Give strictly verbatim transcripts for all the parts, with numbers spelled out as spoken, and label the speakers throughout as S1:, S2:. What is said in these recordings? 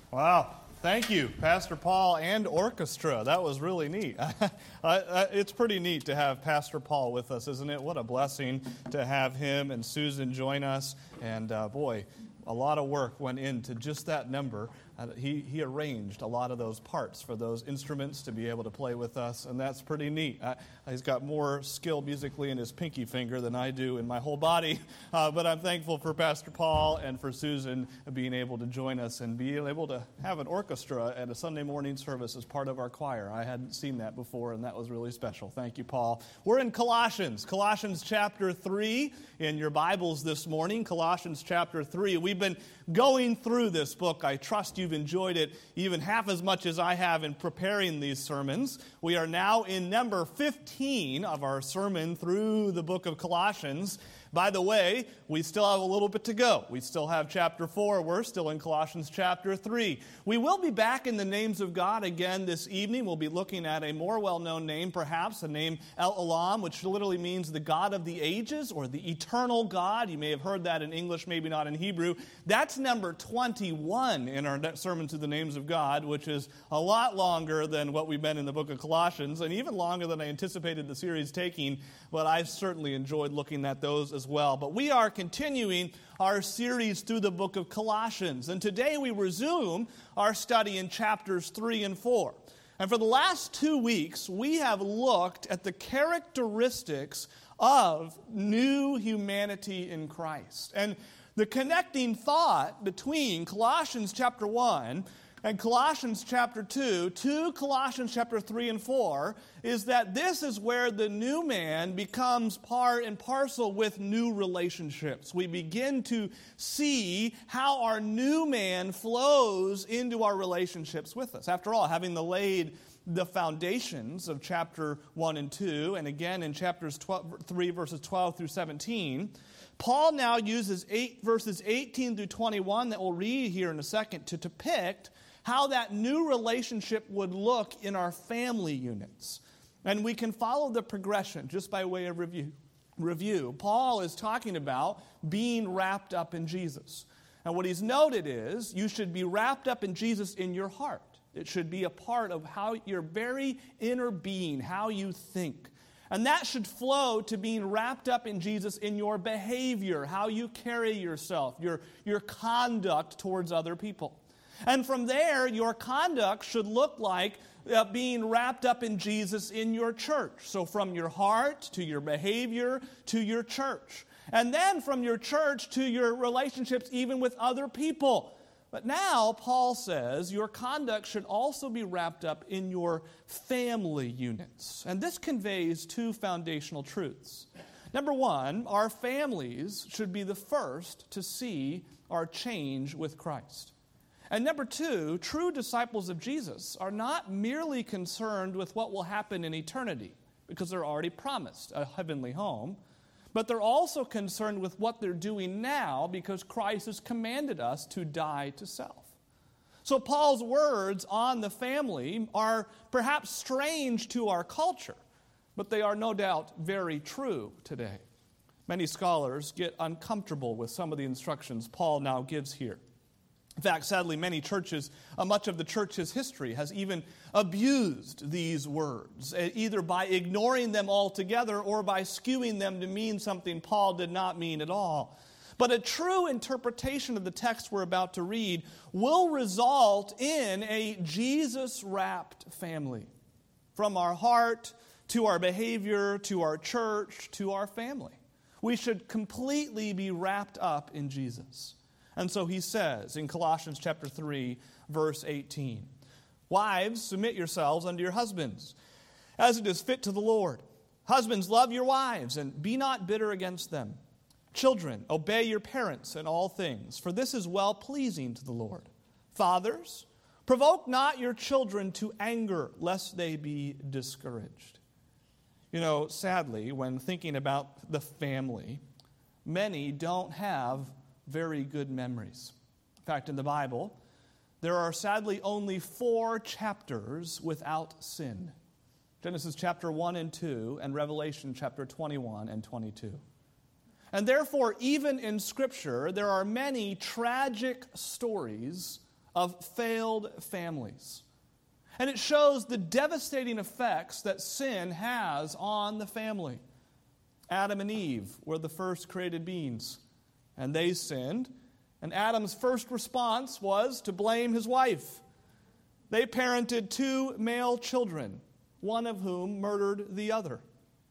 S1: Wow. Thank you, Pastor Paul and orchestra. That was really neat. It's pretty neat to have Pastor Paul with us, isn't it? What a blessing to have him and Susan join us. And uh, boy, a lot of work went into just that number. Uh, he, he arranged a lot of those parts for those instruments to be able to play with us, and that's pretty neat. Uh, he's got more skill musically in his pinky finger than I do in my whole body, uh, but I'm thankful for Pastor Paul and for Susan being able to join us and being able to have an orchestra at a Sunday morning service as part of our choir. I hadn't seen that before, and that was really special. Thank you, Paul. We're in Colossians, Colossians chapter three in your Bibles this morning, Colossians chapter three. We've been going through this book. I trust you've enjoyed it even half as much as I have in preparing these sermons. We are now in number fifteen of our sermon through the book of Colossians. By the way, we still have a little bit to go. We still have chapter four. We're still in Colossians chapter three. We will be back in the names of God again this evening. We'll be looking at a more well-known name, perhaps, the name El Olam, which literally means the God of the ages or the eternal God. You may have heard that in English, maybe not in Hebrew. That's number twenty-one in our sermon to the names of God, which is a lot longer than what we've been in the book of Colossians, and even longer than I anticipated the series taking, but I've certainly enjoyed looking at those as well. But we are continuing our series through the book of Colossians, and today we resume our study in chapters three and four. And for the last two weeks, we have looked at the characteristics of new humanity in Christ. And the connecting thought between Colossians chapter one and Colossians chapter two to Colossians chapter three and four is that this is where the new man becomes part and parcel with new relationships. We begin to see how our new man flows into our relationships with us. After all, having laid the foundations of chapter one and two, and again in chapters twelve, three, verses twelve through seventeen, Paul now uses eight, verses eighteen through twenty-one that we'll read here in a second to depict how that new relationship would look in our family units. And we can follow the progression just by way of review. Review. Paul is talking about being wrapped up in Jesus. And what he's noted is you should be wrapped up in Jesus in your heart. It should be a part of how your very inner being, how you think. And that should flow to being wrapped up in Jesus in your behavior, how you carry yourself, your, your conduct towards other people. And from there, your conduct should look like uh, being wrapped up in Jesus in your church. So from your heart to your behavior to your church. And then from your church to your relationships even with other people. But now, Paul says, your conduct should also be wrapped up in your family units. And this conveys two foundational truths. Number one, our families should be the first to see our change with Christ. And number two, true disciples of Jesus are not merely concerned with what will happen in eternity, because they're already promised a heavenly home, but they're also concerned with what they're doing now because Christ has commanded us to die to self. So Paul's words on the family are perhaps strange to our culture, but they are no doubt very true today. Many scholars get uncomfortable with some of the instructions Paul now gives here. In fact, sadly, many churches, uh, much of the church's history has even abused these words, either by ignoring them altogether or by skewing them to mean something Paul did not mean at all. But a true interpretation of the text we're about to read will result in a Jesus-wrapped family. From our heart to our behavior to our church to our family. We should completely be wrapped up in Jesus. And so he says in Colossians chapter three, verse eighteen, "Wives, submit yourselves unto your husbands, as it is fit to the Lord. Husbands, love your wives, and be not bitter against them. Children, obey your parents in all things, for this is well-pleasing to the Lord. Fathers, provoke not your children to anger, lest they be discouraged." You know, sadly, when thinking about the family, many don't have very good memories. In fact, in the Bible, there are sadly only four chapters without sin. Genesis chapter one and two, and Revelation chapter twenty-one and twenty-two. And therefore, even in Scripture, there are many tragic stories of failed families. And it shows the devastating effects that sin has on the family. Adam and Eve were the first created beings, and they sinned. And Adam's first response was to blame his wife. They parented two male children, one of whom murdered the other.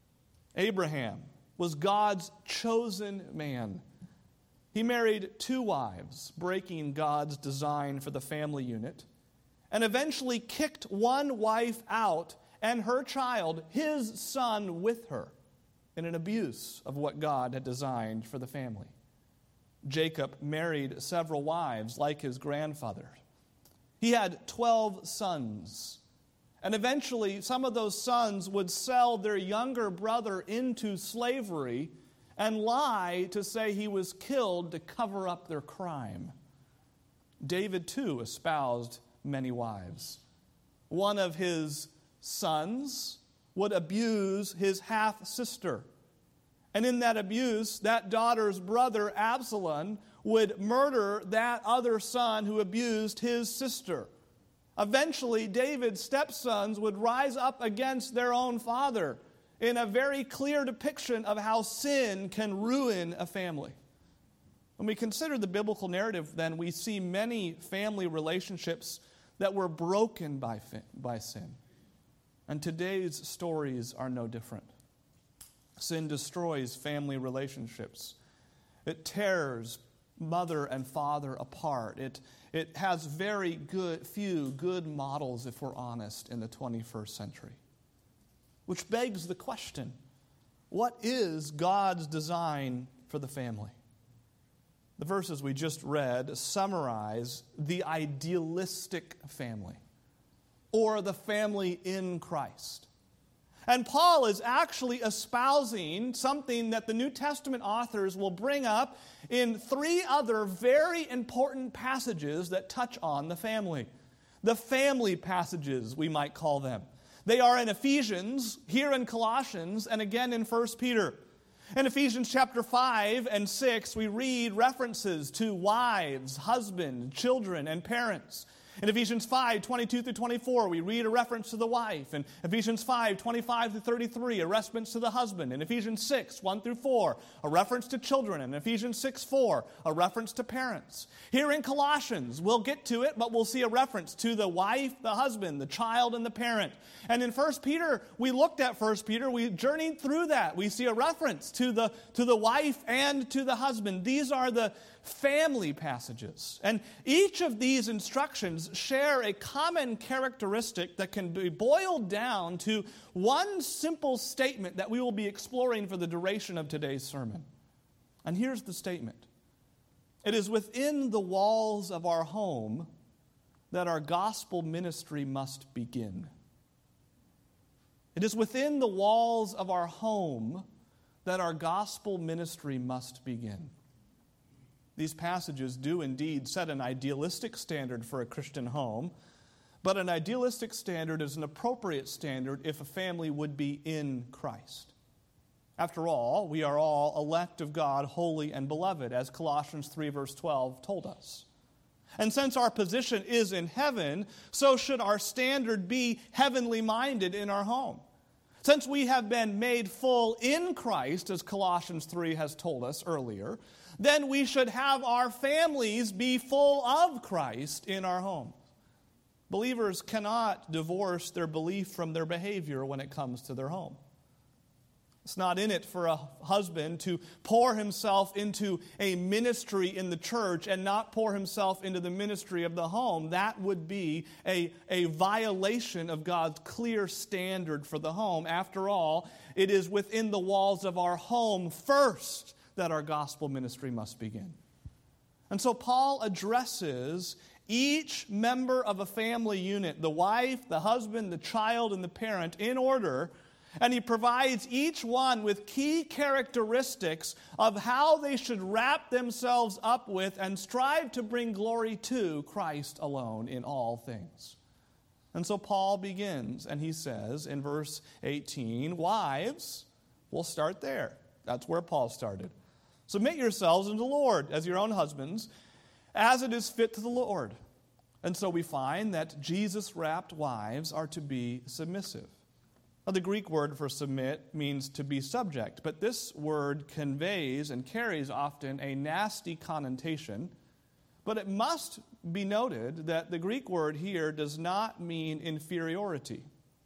S1: Abraham was God's chosen man. He married two wives, breaking God's design for the family unit, and eventually kicked one wife out and her child, his son, with her, in an abuse of what God had designed for the family. Jacob married several wives like his grandfather. He had twelve sons. And eventually, some of those sons would sell their younger brother into slavery and lie to say he was killed to cover up their crime. David, too, espoused many wives. One of his sons would abuse his half-sister. And in that abuse, that daughter's brother, Absalom, would murder that other son who abused his sister. Eventually, David's stepsons would rise up against their own father in a very clear depiction of how sin can ruin a family. When we consider the biblical narrative, then, we see many family relationships that were broken by, by sin. And today's stories are no different. Sin destroys family relationships. It tears mother and father apart. It, it has very good, few good models, if we're honest, in the twenty-first century. Which begs the question, what is God's design for the family? The verses we just read summarize the idealistic family, or the family in Christ. And Paul is actually espousing something that the New Testament authors will bring up in three other very important passages that touch on the family. The family passages, we might call them. They are in Ephesians, here in Colossians, and again in First Peter. In Ephesians chapter five and six, we read references to wives, husband, children, and parents. In Ephesians five, twenty-two through twenty-four, we read a reference to the wife. In Ephesians five, twenty-five through thirty-three, a reference to the husband. In Ephesians six, one through four, a reference to children. In Ephesians six, four, a reference to parents. Here in Colossians, we'll get to it, but we'll see a reference to the wife, the husband, the child, and the parent. And in First Peter, we looked at First Peter, we journeyed through that. We see a reference to the, to the wife and to the husband. These are the family passages. And each of these instructions share a common characteristic that can be boiled down to one simple statement that we will be exploring for the duration of today's sermon. And here's the statement. It is within the walls of our home that our gospel ministry must begin. It is within the walls of our home that our gospel ministry must begin. These passages do indeed set an idealistic standard for a Christian home, but an idealistic standard is an appropriate standard if a family would be in Christ. After all, we are all elect of God, holy and beloved, as Colossians three verse twelve told us. And since our position is in heaven, so should our standard be heavenly minded in our home. Since we have been made full in Christ, as Colossians three has told us earlier, then we should have our families be full of Christ in our homes. Believers cannot divorce their belief from their behavior when it comes to their home. It's not in it for a husband to pour himself into a ministry in the church and not pour himself into the ministry of the home. That would be a, a violation of God's clear standard for the home. After all, it is within the walls of our home first that our gospel ministry must begin. And so Paul addresses each member of a family unit, the wife, the husband, the child, and the parent, in order, and he provides each one with key characteristics of how they should wrap themselves up with and strive to bring glory to Christ alone in all things. And so Paul begins, and he says in verse eighteen, wives, we'll start there. That's where Paul started. Submit yourselves unto the Lord as your own husbands, as it is fit to the Lord. And so we find that Jesus-wrapped wives are to be submissive. Now, the Greek word for submit means to be subject, but this word conveys and carries often a nasty connotation. But it must be noted that the Greek word here does not mean inferiority.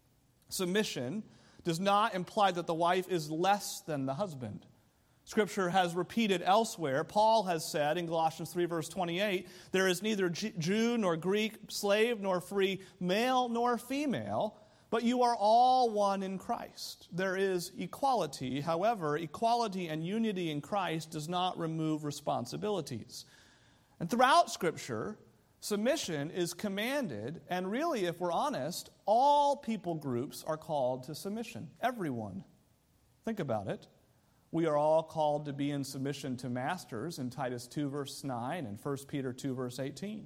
S1: Submission does not imply that the wife is less than the husband. Scripture has repeated elsewhere. Paul has said in Galatians three, verse twenty-eight, there is neither Jew nor Greek, slave nor free, male nor female, but you are all one in Christ. There is equality. However, equality and unity in Christ does not remove responsibilities. And throughout Scripture, submission is commanded, and really, if we're honest, all people groups are called to submission. Everyone. Think about it. We are all called to be in submission to masters in Titus two, verse nine, and First Peter two, verse eighteen.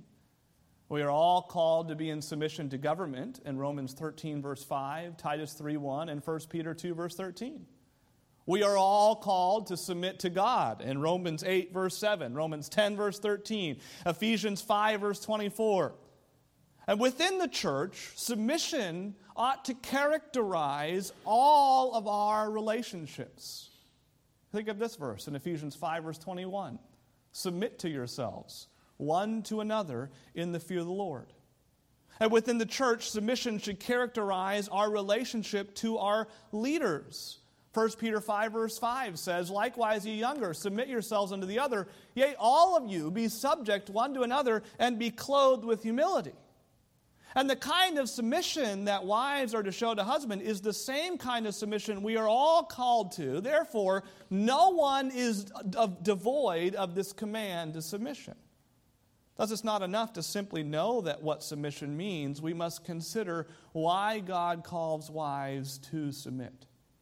S1: We are all called to be in submission to government in Romans thirteen, verse five, Titus three, one, and First Peter two, verse thirteen. We are all called to submit to God in Romans eight, verse seven, Romans ten, verse thirteen, Ephesians five, verse twenty-four. And within the church, submission ought to characterize all of our relationships. Think of this verse in Ephesians five, verse twenty-one. Submit to yourselves, one to another, in the fear of the Lord. And within the church, submission should characterize our relationship to our leaders. First Peter five, verse five says, likewise, ye younger, submit yourselves unto the other. Yea, all of you be subject one to another, and be clothed with humility. And the kind of submission that wives are to show to husband is the same kind of submission we are all called to. Therefore, no one is devoid of this command to submission. Thus, it's not enough to simply know that what submission means. We must consider why God calls wives to submit.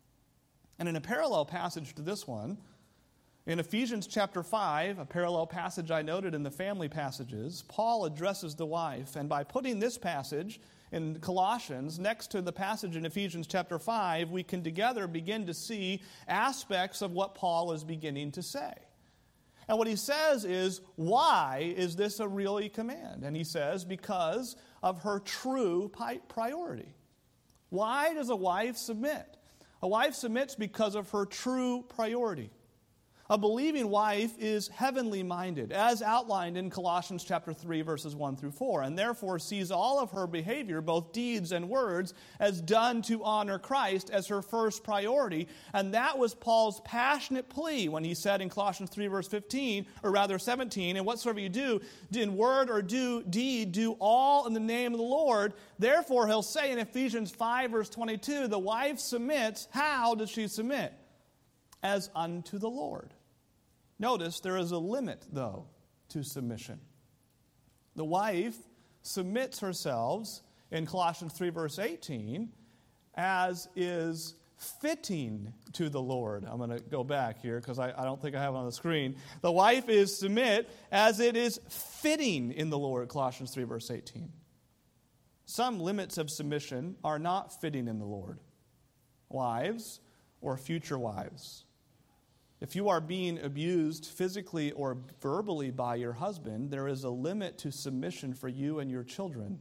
S1: And in a parallel passage to this one, in Ephesians chapter five, a parallel passage I noted in the family passages, Paul addresses the wife. And by putting this passage in Colossians next to the passage in Ephesians chapter five, we can together begin to see aspects of what Paul is beginning to say. And what he says is, why is this a really command? And he says, because of her true priority. Why does a wife submit? A wife submits because of her true priority. A believing wife is heavenly minded, as outlined in Colossians chapter three, verses one through four, and therefore sees all of her behavior, both deeds and words, as done to honor Christ as her first priority. And that was Paul's passionate plea when he said in Colossians three, verse fifteen, or rather seventeen, and whatsoever you do, in word or do deed, do all in the name of the Lord. Therefore, he'll say in Ephesians five, verse twenty-two, the wife submits. How does she submit? As unto the Lord. Notice there is a limit, though, to submission. The wife submits herself, in Colossians three, verse eighteen, as is fitting to the Lord. I'm going to go back here because I, I don't think I have it on the screen. The wife is submit as it is fitting in the Lord, Colossians three, verse eighteen. Some limits of submission are not fitting in the Lord. Wives or future wives. If you are being abused physically or verbally by your husband, there is a limit to submission for you and your children.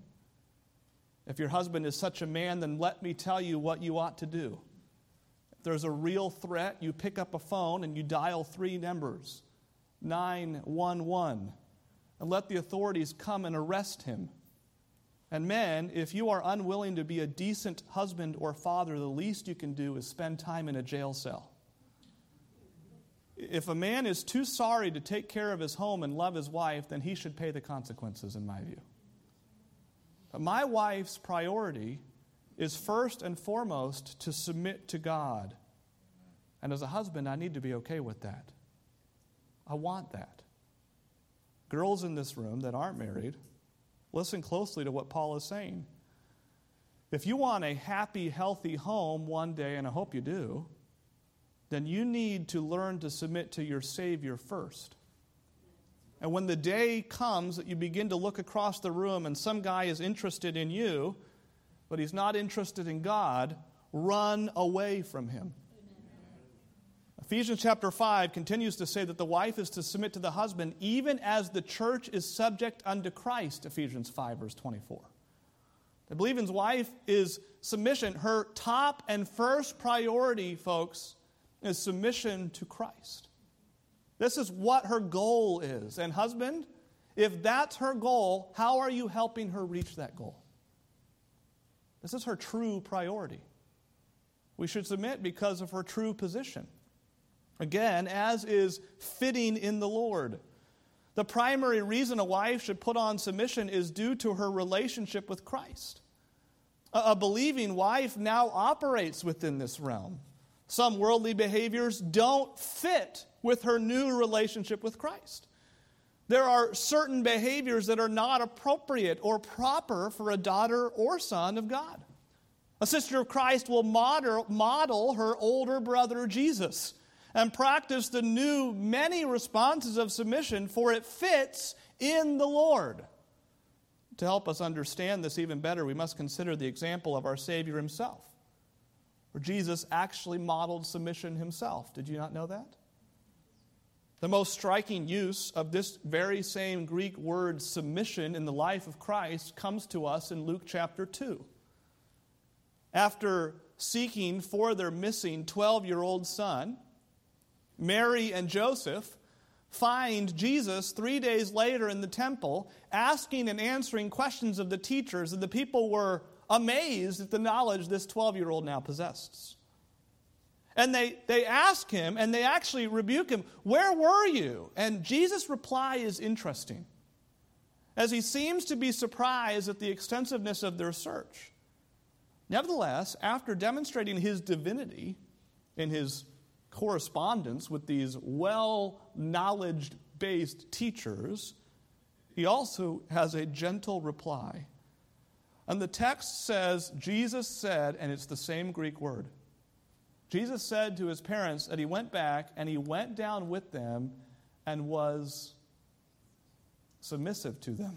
S1: If your husband is such a man, then let me tell you what you ought to do. If there's a real threat, you pick up a phone and you dial three numbers, nine one one, and let the authorities come and arrest him. And men, if you are unwilling to be a decent husband or father, the least you can do is spend time in a jail cell. If a man is too sorry to take care of his home and love his wife, then he should pay the consequences, in my view. But my wife's priority is first and foremost to submit to God. And as a husband, I need to be okay with that. I want that. Girls in this room that aren't married, listen closely to what Paul is saying. If you want a happy, healthy home one day, and I hope you do, then you need to learn to submit to your Savior first. And when the day comes that you begin to look across the room and some guy is interested in you, but he's not interested in God, run away from him. Ephesians chapter five continues to say that the wife is to submit to the husband even as the church is subject unto Christ, Ephesians five, verse twenty-four. The believer's wife is submission. Her top and first priority, folks, is submission to Christ. This is what her goal is. And husband, if that's her goal, how are you helping her reach that goal? This is her true priority. We should submit because of her true position. Again, as is fitting in the Lord. The primary reason a wife should put on submission is due to her relationship with Christ. A, a believing wife now operates within this realm. Some worldly behaviors don't fit with her new relationship with Christ. There are certain behaviors that are not appropriate or proper for a daughter or son of God. A sister of Christ will model, model her older brother Jesus and practice the new many responses of submission, for it fits in the Lord. To help us understand this even better, we must consider the example of our Savior himself, where Jesus actually modeled submission himself. Did you not know that? The most striking use of this very same Greek word submission in the life of Christ comes to us in Luke chapter two. After seeking for their missing twelve-year-old son, Mary and Joseph find Jesus three days later in the temple, asking and answering questions of the teachers, and the people were amazed at the knowledge this twelve-year-old now possessed. And they, they ask him, and they actually rebuke him, "Where were you?" And Jesus' reply is interesting, as he seems to be surprised at the extensiveness of their search. Nevertheless, after demonstrating his divinity in his correspondence with these well-knowledge-based teachers, he also has a gentle reply. And the text says, Jesus said, and it's the same Greek word. Jesus said to his parents that he went back and he went down with them and was submissive to them.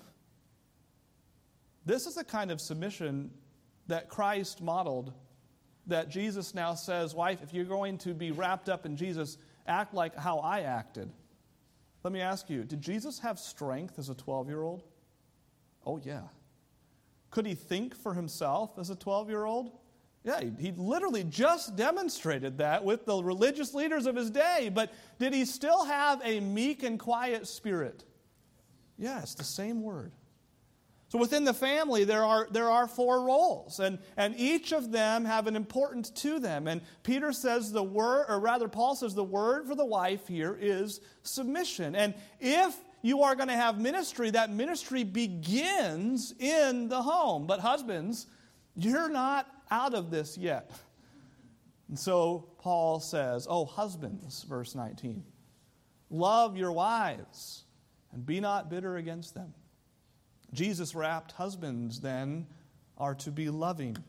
S1: This is the kind of submission that Christ modeled, that Jesus now says, wife, if you're going to be wrapped up in Jesus, act like how I acted. Let me ask you, did Jesus have strength as a twelve-year-old? Oh, yeah. Could he think for himself as a twelve-year-old? Yeah, he, he literally just demonstrated that with the religious leaders of his day. But did he still have a meek and quiet spirit? Yeah, it's the same word. So within the family, there are, there are four roles, and, and each of them have an importance to them. And Peter says the word, or rather Paul says the word for the wife here is submission. And if you are going to have ministry, that ministry begins in the home. But husbands, you're not out of this yet. And so Paul says, oh, husbands, verse nineteen, love your wives and be not bitter against them. Jesus-wrapped husbands, then, are to be loving.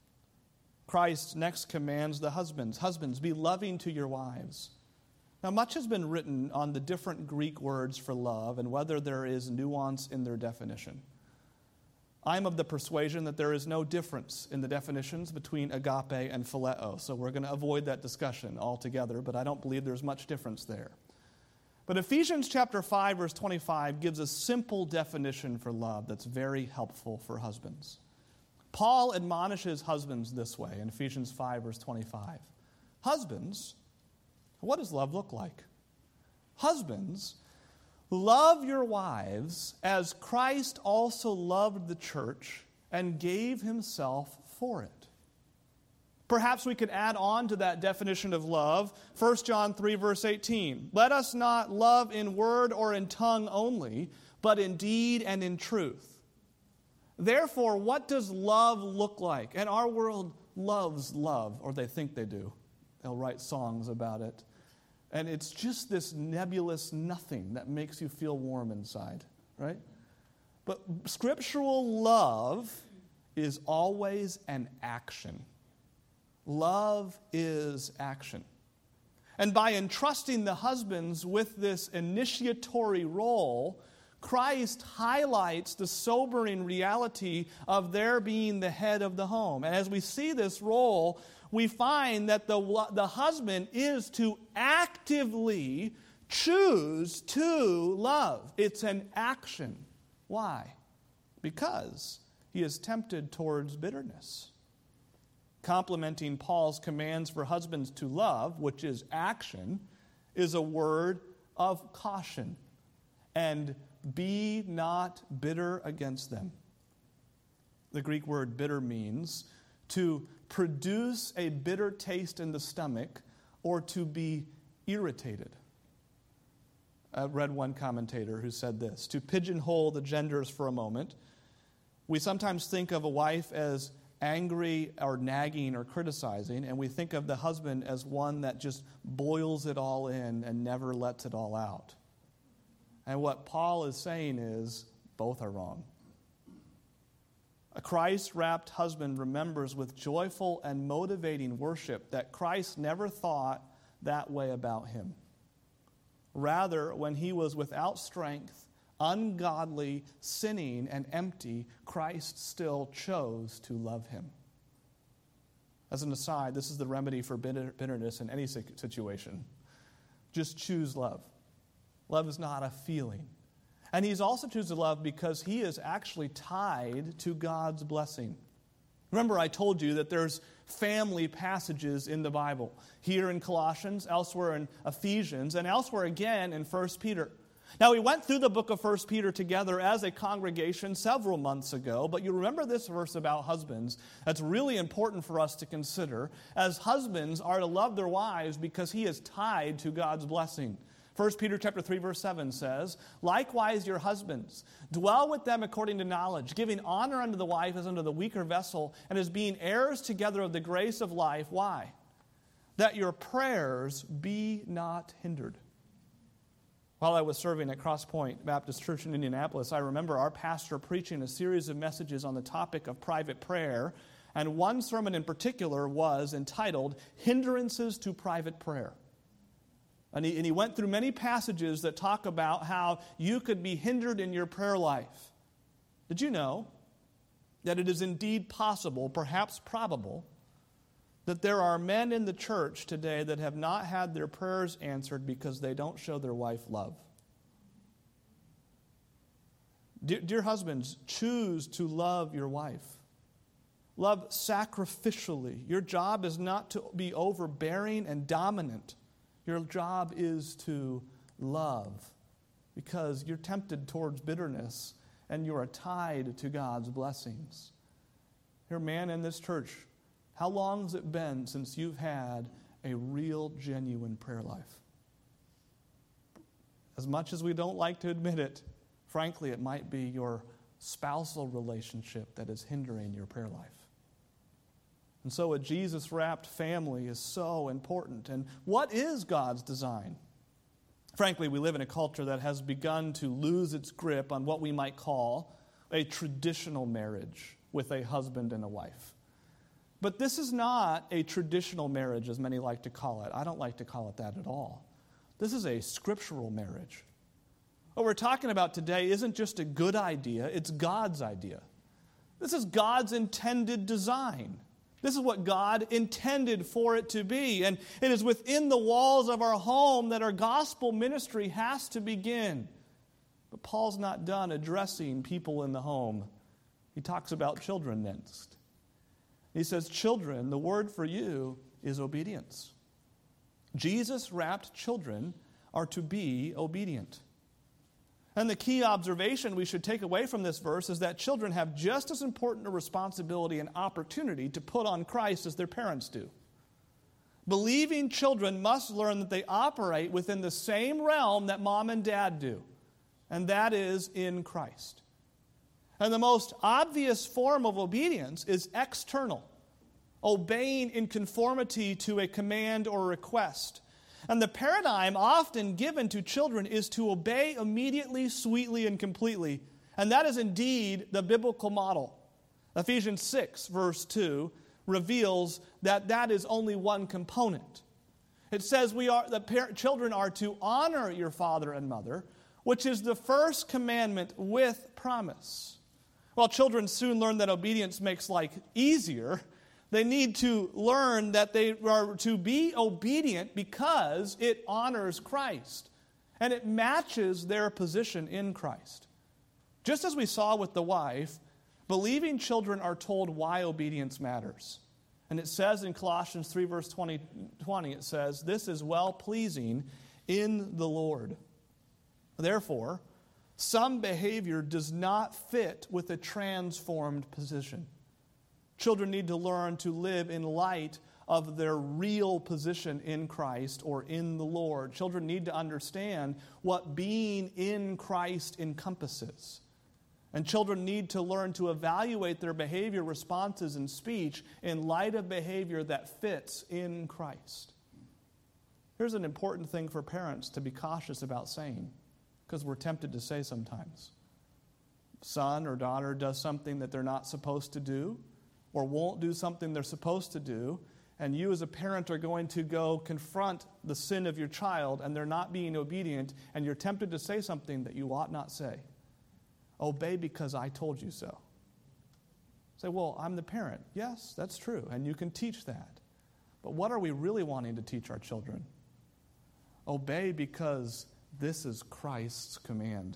S1: Christ next commands the husbands, husbands, be loving to your wives. Now, much has been written on the different Greek words for love and whether there is nuance in their definition. I'm of the persuasion that there is no difference in the definitions between agape and phileo, so we're going to avoid that discussion altogether, but I don't believe there's much difference there. But Ephesians chapter five, verse twenty-five gives a simple definition for love that's very helpful for husbands. Paul admonishes husbands this way in Ephesians five, verse twenty-five. Husbands, what does love look like? Husbands, love your wives as Christ also loved the church and gave himself for it. Perhaps we could add on to that definition of love, First John three, verse eighteen. Let us not love in word or in tongue only, but in deed and in truth. Therefore, what does love look like? And our world loves love, or they think they do. They'll write songs about it. And it's just this nebulous nothing that makes you feel warm inside, right? But scriptural love is always an action. Love is action. And by entrusting the husbands with this initiatory role, Christ highlights the sobering reality of their being the head of the home. And as we see this role, we find that the, the husband is to actively choose to love. It's an action. Why? Because he is tempted towards bitterness. Complementing Paul's commands for husbands to love, which is action, is a word of caution. And be not bitter against them. The Greek word bitter means to produce a bitter taste in the stomach or to be irritated. I read one commentator who said this: to pigeonhole the genders for a moment, we sometimes think of a wife as angry or nagging or criticizing, and we think of the husband as one that just boils it all in and never lets it all out. And what Paul is saying is, both are wrong. A Christ-wrapped husband remembers with joyful and motivating worship that Christ never thought that way about him. Rather, when he was without strength, ungodly, sinning, and empty, Christ still chose to love him. As an aside, this is the remedy for bitterness in any situation. Just choose love. Love is not a feeling. And he's also choosing love because he is actually tied to God's blessing. Remember, I told you that there's family passages in the Bible. Here in Colossians, elsewhere in Ephesians, and elsewhere again in First Peter. Now, we went through the book of First Peter together as a congregation several months ago, but you remember this verse about husbands that's really important for us to consider, as husbands are to love their wives because he is tied to God's blessing. First Peter chapter three, verse seven says, "Likewise your husbands, dwell with them according to knowledge, giving honor unto the wife as unto the weaker vessel, and as being heirs together of the grace of life." Why? "That your prayers be not hindered." While I was serving at Cross Point Baptist Church in Indianapolis, I remember our pastor preaching a series of messages on the topic of private prayer, and one sermon in particular was entitled, "Hindrances to Private Prayer." And he, and he went through many passages that talk about how you could be hindered in your prayer life. Did you know that it is indeed possible, perhaps probable, that there are men in the church today that have not had their prayers answered because they don't show their wife love? Dear, dear husbands, choose to love your wife. Love sacrificially. Your job is not to be overbearing and dominant. Your job is to love because you're tempted towards bitterness and you are tied to God's blessings. You're a man in this church. How long has it been since you've had a real, genuine prayer life? As much as we don't like to admit it, frankly, it might be your spousal relationship that is hindering your prayer life. And so a Jesus-wrapped family is so important. And what is God's design? Frankly, we live in a culture that has begun to lose its grip on what we might call a traditional marriage with a husband and a wife. But this is not a traditional marriage, as many like to call it. I don't like to call it that at all. This is a scriptural marriage. What we're talking about today isn't just a good idea, it's God's idea. This is God's intended design. This is what God intended for it to be. And it is within the walls of our home that our gospel ministry has to begin. But Paul's not done addressing people in the home. He talks about children next. He says, children, the word for you is obedience. Jesus-wrapped children are to be obedient. And the key observation we should take away from this verse is that children have just as important a responsibility and opportunity to put on Christ as their parents do. Believing children must learn that they operate within the same realm that mom and dad do, and that is in Christ. And the most obvious form of obedience is external, obeying in conformity to a command or request. And the paradigm often given to children is to obey immediately, sweetly, and completely. And that is indeed the biblical model. Ephesians six, verse two, reveals that that is only one component. It says we are the par- children are to honor your father and mother, which is the first commandment with promise. While children soon learn that obedience makes life easier, They need to learn that they are to be obedient because it honors Christ and it matches their position in Christ. Just as we saw with the wife, believing children are told why obedience matters. And it says in Colossians three, verse twenty, twenty, it says, "This is well-pleasing in the Lord." Therefore, some behavior does not fit with a transformed position. Children need to learn to live in light of their real position in Christ or in the Lord. Children need to understand what being in Christ encompasses. And children need to learn to evaluate their behavior, responses, and speech in light of behavior that fits in Christ. Here's an important thing for parents to be cautious about saying, because we're tempted to say sometimes. Son or daughter does something that they're not supposed to do, or won't do something they're supposed to do, and you as a parent are going to go confront the sin of your child, and they're not being obedient, and you're tempted to say something that you ought not say. Obey because I told you so. Say, well, I'm the parent. Yes, that's true, and you can teach that. But what are we really wanting to teach our children? Obey because this is Christ's command.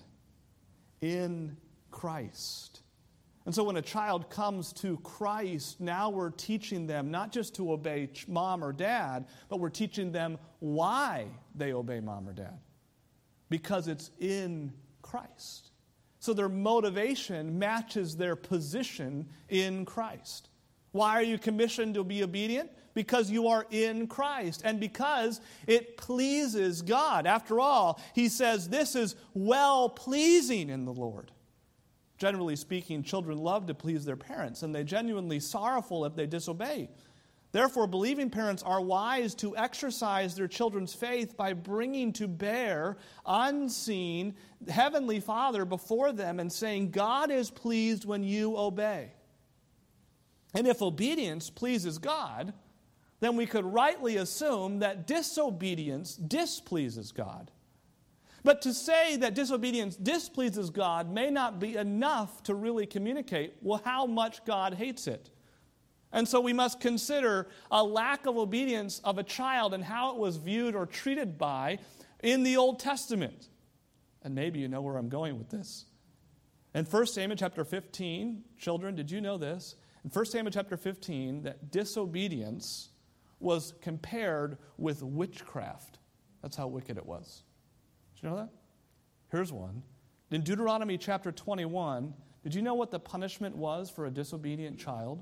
S1: In Christ. And so when a child comes to Christ, now we're teaching them not just to obey mom or dad, but we're teaching them why they obey mom or dad. Because it's in Christ. So their motivation matches their position in Christ. Why are you commissioned to be obedient? Because you are in Christ and because it pleases God. After all, he says this is well-pleasing in the Lord. Generally speaking, children love to please their parents, and they're genuinely sorrowful if they disobey. Therefore, believing parents are wise to exercise their children's faith by bringing to bear unseen Heavenly Father before them and saying, God is pleased when you obey. And if obedience pleases God, then we could rightly assume that disobedience displeases God. But to say that disobedience displeases God may not be enough to really communicate, well, how much God hates it. And so we must consider a lack of obedience of a child and how it was viewed or treated by in the Old Testament. And maybe you know where I'm going with this. In First Samuel chapter fifteen, children, did you know this? In First Samuel chapter fifteen, that disobedience was compared with witchcraft. That's how wicked it was. Did you know that? Here's one. In Deuteronomy chapter twenty-one, did you know what the punishment was for a disobedient child?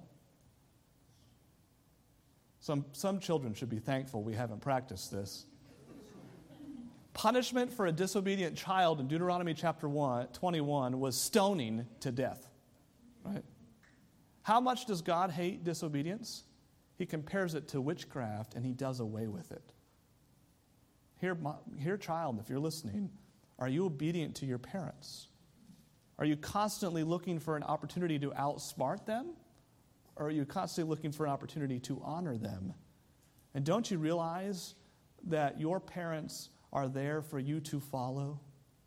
S1: Some, some children should be thankful we haven't practiced this. Punishment for a disobedient child in Deuteronomy chapter one, twenty-one was stoning to death. Right? How much does God hate disobedience? He compares it to witchcraft and he does away with it. Here, here, child, if you're listening, are you obedient to your parents? Are you constantly looking for an opportunity to outsmart them? Or are you constantly looking for an opportunity to honor them? And don't you realize that your parents are there for you to follow?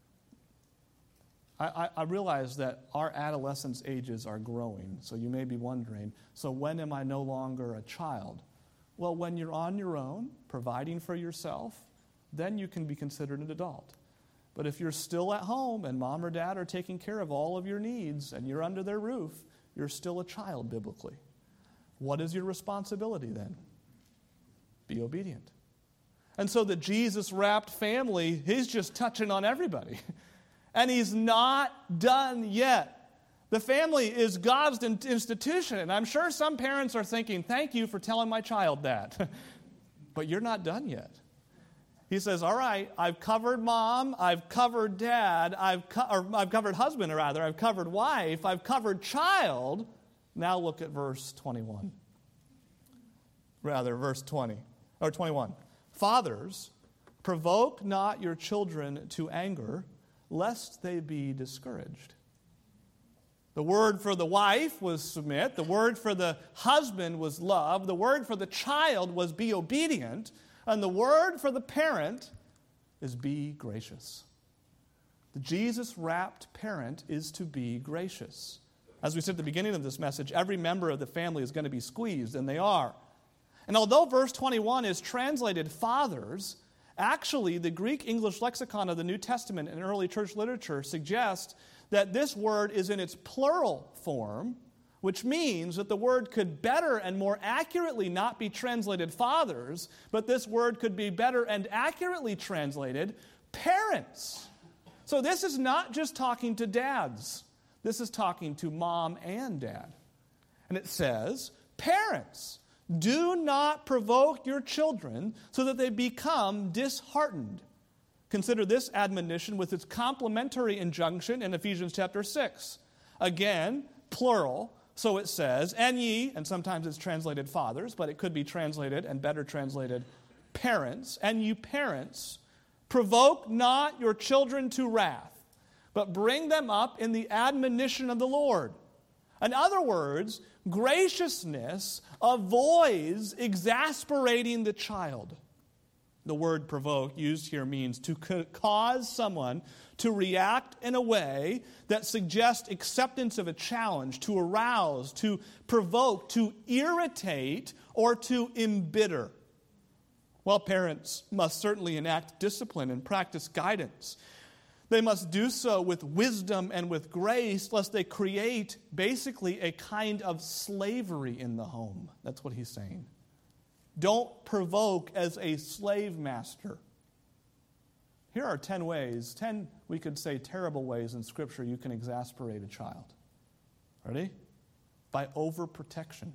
S1: I, I, I realize that our adolescence ages are growing, so you may be wondering, so when am I no longer a child? Well, when you're on your own, providing for yourself, then you can be considered an adult. But if you're still at home and mom or dad are taking care of all of your needs and you're under their roof, you're still a child biblically. What is your responsibility then? Be obedient. And so the Jesus-wrapped family, he's just touching on everybody. And he's not done yet. The family is God's institution. And I'm sure some parents are thinking, thank you for telling my child that. But you're not done yet. He says, all right, I've covered mom, I've covered dad, I've, co- or I've covered husband, or rather, I've covered wife, I've covered child. Now look at verse twenty-one. Rather, verse twenty, or twenty-one. Fathers, provoke not your children to anger, lest they be discouraged. The word for the wife was submit. The word for the husband was love. The word for the child was be obedient. And the word for the parent is be gracious. The Jesus-wrapped parent is to be gracious. As we said at the beginning of this message, every member of the family is going to be squeezed, and they are. And although verse twenty-one is translated fathers, actually the Greek-English lexicon of the New Testament and early church literature suggests that this word is in its plural form, which means that the word could better and more accurately not be translated fathers, but this word could be better and accurately translated parents. So this is not just talking to dads. This is talking to mom and dad. And it says, parents, do not provoke your children so that they become disheartened. Consider this admonition with its complementary injunction in Ephesians chapter six. Again, plural, so it says, and ye, and sometimes it's translated fathers, but it could be translated and better translated parents, and you parents, provoke not your children to wrath, but bring them up in the admonition of the Lord. In other words, graciousness avoids exasperating the child. The word provoke used here means to cause someone to react in a way that suggests acceptance of a challenge, to arouse, to provoke, to irritate, or to embitter. While parents must certainly enact discipline and practice guidance, they must do so with wisdom and with grace, lest they create basically a kind of slavery in the home. That's what he's saying. Don't provoke as a slave master. Here are ten ways, ten, we could say, terrible ways in Scripture you can exasperate a child. Ready? By overprotection.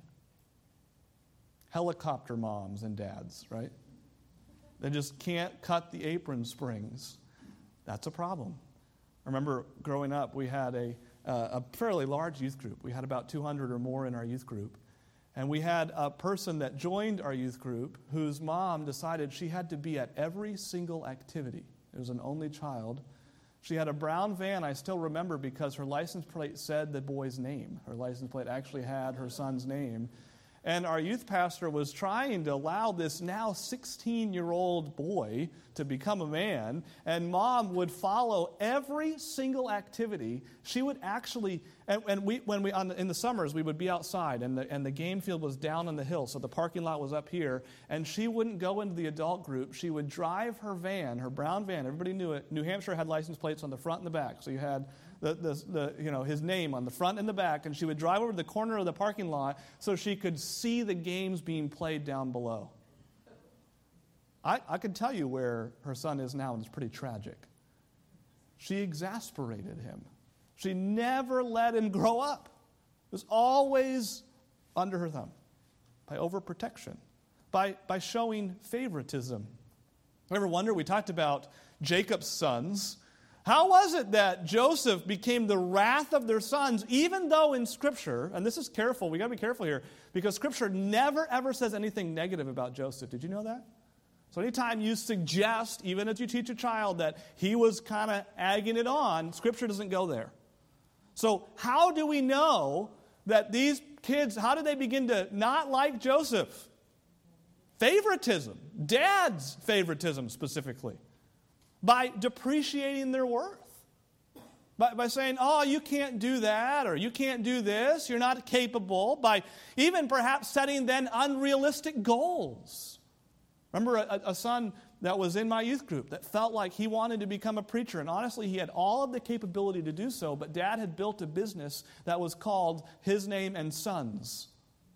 S1: Helicopter moms and dads, right? They just can't cut the apron springs. That's a problem. I remember growing up, we had a, uh, a fairly large youth group. We had about two hundred or more in our youth group. And we had a person that joined our youth group whose mom decided she had to be at every single activity. It was an only child. She had a brown van, I still remember, because her license plate said the boy's name. Her license plate actually had her son's name. And our youth pastor was trying to allow this now sixteen-year-old boy to become a man, and mom would follow every single activity. She would actually, and, and we, when we on the, in the summers, we would be outside, and the, and the game field was down on the hill, so the parking lot was up here, and she wouldn't go into the adult group. She would drive her van, her brown van. Everybody knew it. New Hampshire had license plates on the front and the back, so you had The, the, the, you know, his name on the front and the back, and she would drive over to the corner of the parking lot so she could see the games being played down below. I, I can tell you where her son is now, and it's pretty tragic. She exasperated him. She never let him grow up. It was always under her thumb, by overprotection, by, by showing favoritism. Ever wonder, we talked about Jacob's sons. How was it that Joseph became the wrath of their sons, even though in Scripture, and this is careful, we got to be careful here, because Scripture never ever says anything negative about Joseph. Did you know that? So anytime you suggest, even as you teach a child, that he was kind of egging it on, Scripture doesn't go there. So how do we know that these kids, how did they begin to not like Joseph? Favoritism. Dad's favoritism specifically. By depreciating their worth. By, by saying, oh, you can't do that, or you can't do this, you're not capable. By even perhaps setting then unrealistic goals. Remember a, a son that was in my youth group that felt like he wanted to become a preacher, and honestly he had all of the capability to do so, but dad had built a business that was called His Name and Sons.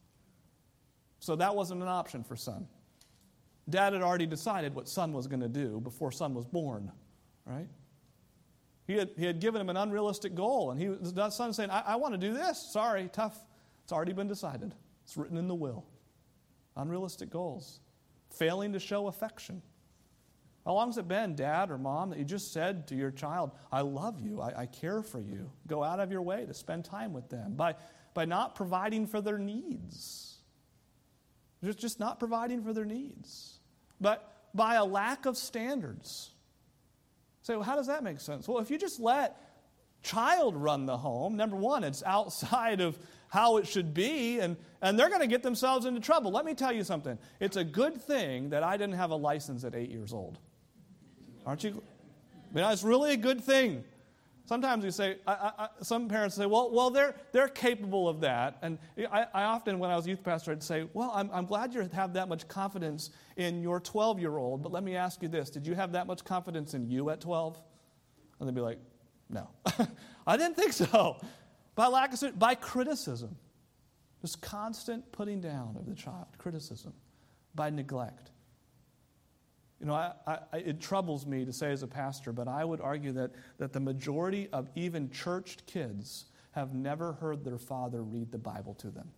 S1: So that wasn't an option for son. Dad had already decided what son was going to do before son was born, right? He had, he had given him an unrealistic goal, and he, the son saying, I, I want to do this. Sorry, tough. It's already been decided. It's written in the will. Unrealistic goals. Failing to show affection. How long has it been, Dad or Mom, that you just said to your child, I love you, I, I care for you. Go out of your way to spend time with them. By, by not providing for their needs. Just, just not providing for their needs. But by a lack of standards. So well, how does that make sense? Well, if you just let child run the home, number one, it's outside of how it should be, and, and they're going to get themselves into trouble. Let me tell you something. It's a good thing that I didn't have a license at eight years old. Aren't you? I mean, it's really a good thing. Sometimes we say, I, I, some parents say, well, well, they're they're capable of that. And I, I often, when I was youth pastor, I'd say, well, I'm, I'm glad you have that much confidence in your twelve-year-old, but let me ask you this. Did you have that much confidence in you at twelve? And they'd be like, no. I didn't think so. By lack of, by criticism. Just constant putting down of the child, criticism. By neglect. You know, I, I, it troubles me to say as a pastor, but I would argue that, that the majority of even churched kids have never heard their father read the Bible to them.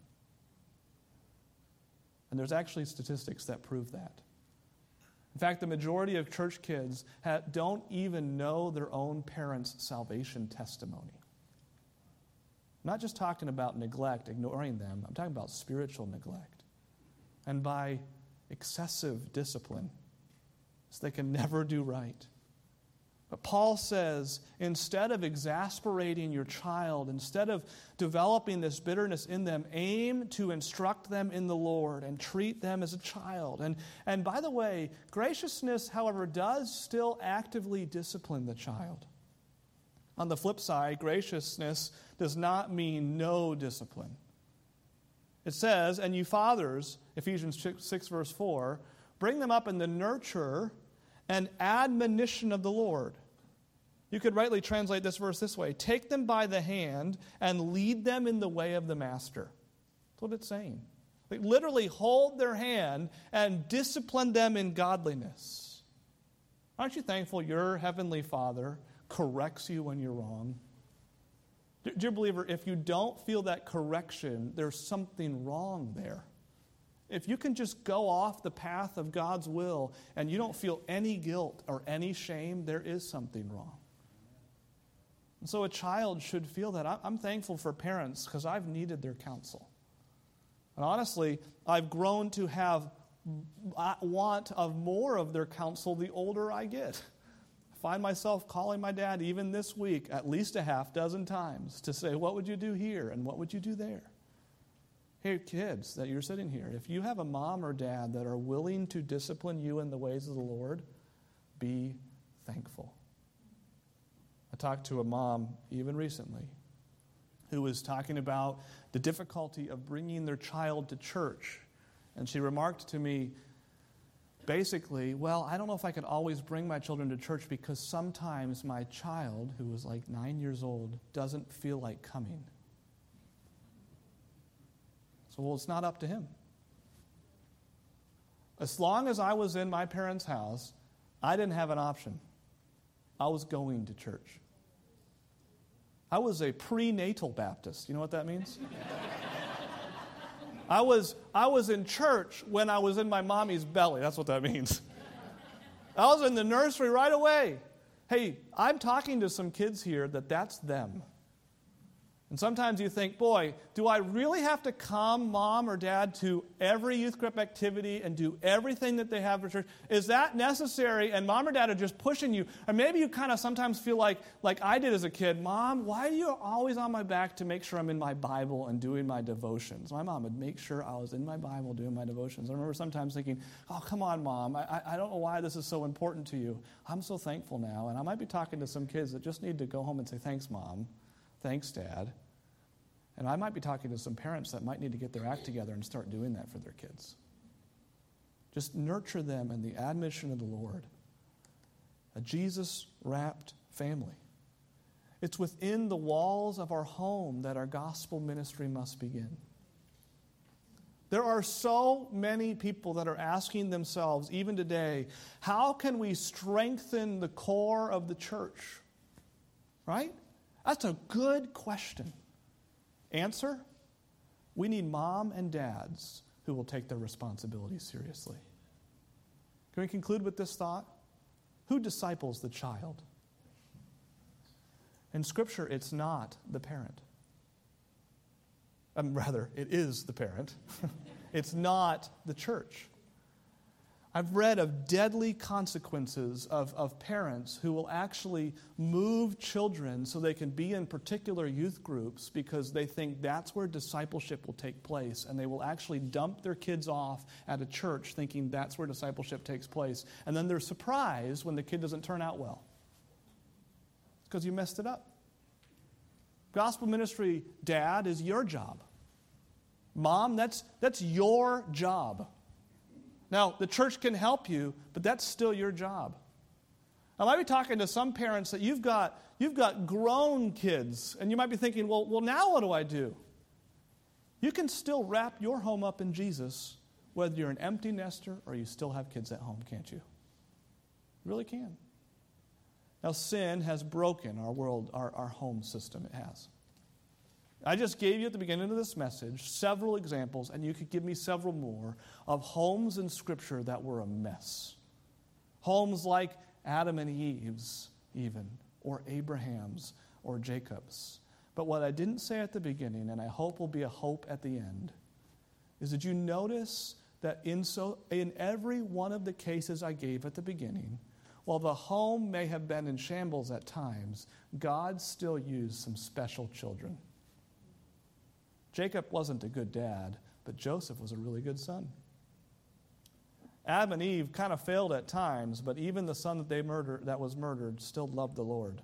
S1: And there's actually statistics that prove that. In fact, the majority of church kids have, don't even know their own parents' salvation testimony. I'm not just talking about neglect, ignoring them. I'm talking about spiritual neglect. And by excessive discipline, so they can never do right. But Paul says, instead of exasperating your child, instead of developing this bitterness in them, aim to instruct them in the Lord and treat them as a child. And, and by the way, graciousness, however, does still actively discipline the child. On the flip side, graciousness does not mean no discipline. It says, and you fathers, Ephesians six verse four, bring them up in the nurture and admonition of the Lord. You could rightly translate this verse this way. Take them by the hand and lead them in the way of the master. That's what it's saying. Like literally hold their hand and discipline them in godliness. Aren't you thankful your heavenly Father corrects you when you're wrong? Dear believer, if you don't feel that correction, there's something wrong there. If you can just go off the path of God's will and you don't feel any guilt or any shame, there is something wrong. And so a child should feel that. I'm thankful for parents because I've needed their counsel. And honestly, I've grown to have want of more of their counsel the older I get. I find myself calling my dad even this week at least a half dozen times to say, what would you do here and what would you do there? Hey, kids that you're sitting here, if you have a mom or dad that are willing to discipline you in the ways of the Lord, be thankful. I talked to a mom even recently who was talking about the difficulty of bringing their child to church. And she remarked to me, basically, well, I don't know if I could always bring my children to church because sometimes my child, who was like nine years old, doesn't feel like coming. So, well, it's not up to him. As long as I was in my parents' house, I didn't have an option. I was going to church. I was a prenatal Baptist. You know what that means? I was, I was in church when I was in my mommy's belly. That's what that means. I was in the nursery right away. Hey, I'm talking to some kids here that that's them. And sometimes you think, boy, do I really have to come, mom or dad, to every youth group activity and do everything that they have for church? Is that necessary? And mom or dad are just pushing you. Or maybe you kind of sometimes feel like, like I did as a kid, Mom, why are you always on my back to make sure I'm in my Bible and doing my devotions? My mom would make sure I was in my Bible doing my devotions. I remember sometimes thinking, oh, come on, Mom, I, I don't know why this is so important to you. I'm so thankful now. And I might be talking to some kids that just need to go home and say, thanks, Mom. Thanks, Dad. And I might be talking to some parents that might need to get their act together and start doing that for their kids. Just nurture them in the admonition of the Lord. A Jesus-wrapped family. It's within the walls of our home that our gospel ministry must begin. There are so many people that are asking themselves, even today, how can we strengthen the core of the church? Right? That's a good question. Answer, we need mom and dads who will take their responsibilities seriously. Can we conclude with this thought? Who disciples the child? In Scripture, it's not the parent. Um, rather, it is the parent. It's not the church. I've read of deadly consequences of, of parents who will actually move children so they can be in particular youth groups because they think that's where discipleship will take place, and they will actually dump their kids off at a church thinking that's where discipleship takes place. And then they're surprised when the kid doesn't turn out well. It's because you messed it up. Gospel ministry, dad, is your job. Mom, that's, that's your job. Now, the church can help you, but that's still your job. I might be talking to some parents that you've got, you've got grown kids, and you might be thinking, well, well, now what do I do? You can still wrap your home up in Jesus, whether you're an empty nester or you still have kids at home, can't you? You really can. Now, sin has broken our world, our, our home system. It has. I just gave you at the beginning of this message several examples, and you could give me several more, of homes in Scripture that were a mess. Homes like Adam and Eve's, even, or Abraham's, or Jacob's. But what I didn't say at the beginning, and I hope will be a hope at the end, is did you notice that in, so, in every one of the cases I gave at the beginning, while the home may have been in shambles at times, God still used some special children. Jacob wasn't a good dad, but Joseph was a really good son. Adam and Eve kind of failed at times, but even the son that they murdered, that was murdered still loved the Lord.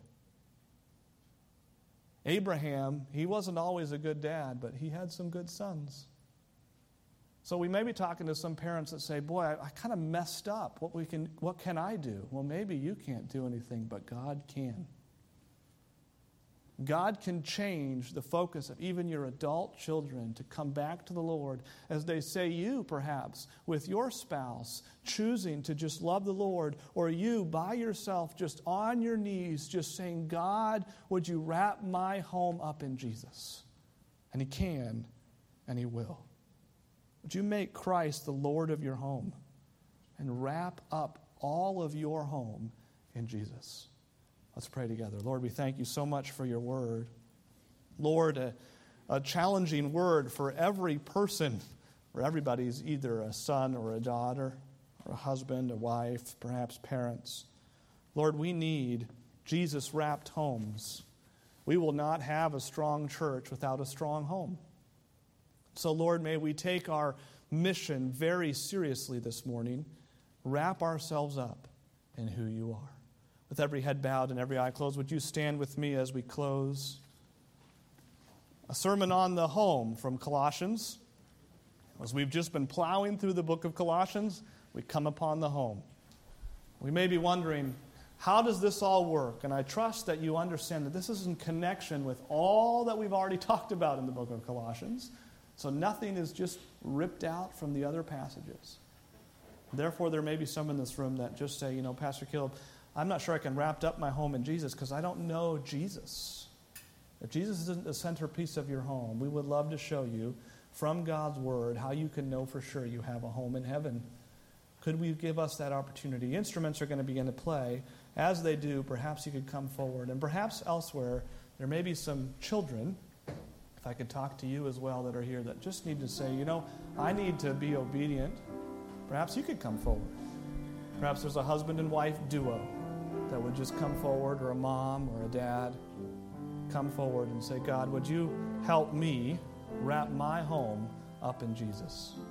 S1: Abraham, he wasn't always a good dad, but he had some good sons. So we may be talking to some parents that say, boy, I, I kind of messed up. What, we can, what can I do? Well, maybe you can't do anything, but God can. God can change the focus of even your adult children to come back to the Lord as they say you, perhaps, with your spouse, choosing to just love the Lord, or you by yourself just on your knees just saying, God, would you wrap my home up in Jesus? And He can, and He will. Would you make Christ the Lord of your home and wrap up all of your home in Jesus? Let's pray together. Lord, we thank you so much for your word. Lord, a, a challenging word for every person, for everybody's either a son or a daughter, or a husband, a wife, perhaps parents. Lord, we need Jesus-wrapped homes. We will not have a strong church without a strong home. So, Lord, may we take our mission very seriously this morning, wrap ourselves up in who you are. With every head bowed and every eye closed, would you stand with me as we close? A sermon on the home from Colossians. As we've just been plowing through the book of Colossians, we come upon the home. We may be wondering, how does this all work? And I trust that you understand that this is in connection with all that we've already talked about in the book of Colossians. So nothing is just ripped out from the other passages. Therefore, there may be some in this room that just say, you know, Pastor Caleb, I'm not sure I can wrap up my home in Jesus because I don't know Jesus. If Jesus isn't the centerpiece of your home, we would love to show you from God's Word how you can know for sure you have a home in heaven. Could we give us that opportunity? Instruments are going to begin to play. As they do, perhaps you could come forward. And perhaps elsewhere, there may be some children, if I could talk to you as well, that are here that just need to say, you know, I need to be obedient. Perhaps you could come forward. Perhaps there's a husband and wife duo that would just come forward, or a mom or a dad, come forward and say, God, would you help me wrap my home up in Jesus?